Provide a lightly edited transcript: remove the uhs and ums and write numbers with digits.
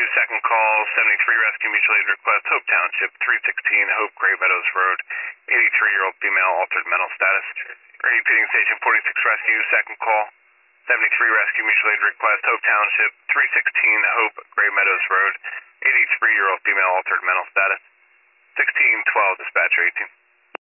second call, 73 rescue mutual aid request, Hope Township, 316 Hope Gray Meadows Road, 83-year-old female, altered mental status. Repeating station 46 rescue, second call, 73 rescue mutual aid request, Hope Township, 316 Hope Gray Meadows Road, 83-year-old female, altered mental status. 1612, dispatcher 18.